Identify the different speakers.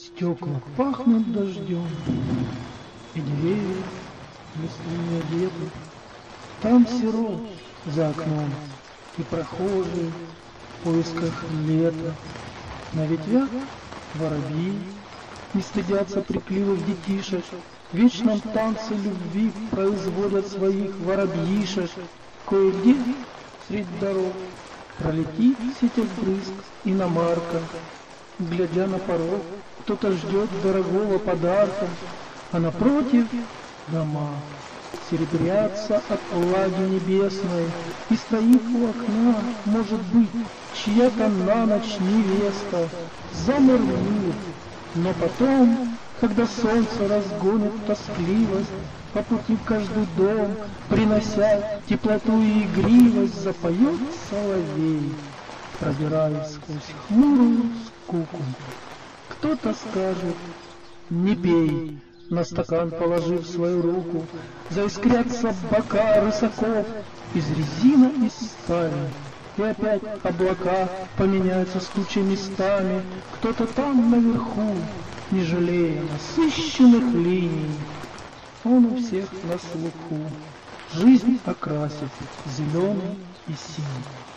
Speaker 1: Стекла пахнут дождем, и деревья листвой одеты. Там сирот за окном, и прохожие в поисках лета. На ветвях воробьи не стыдятся прикливых детишек, в вечном танце любви производят своих воробьишек. Кое-где средь дорог пролетит сеть брызг иномарка. Глядя на порог, кто-то ждет дорогого подарка, а напротив дома серебрятся от влаги небесной, и стоит у окна, может быть, чья-то на ночь невеста. Замурлит, но потом, когда солнце разгонит тоскливость, по пути в каждый дом, принося теплоту и игривость, запоет соловей, пробираясь сквозь хмурую скуку. Кто-то скажет: не пей, на стакан положив свою руку, заискрятся бока рысаков из резины и стали, и опять облака поменяются с тучей местами. Кто-то там наверху, не жалея насыщенных линий, он у всех на слуху жизнь окрасит зеленый и синий.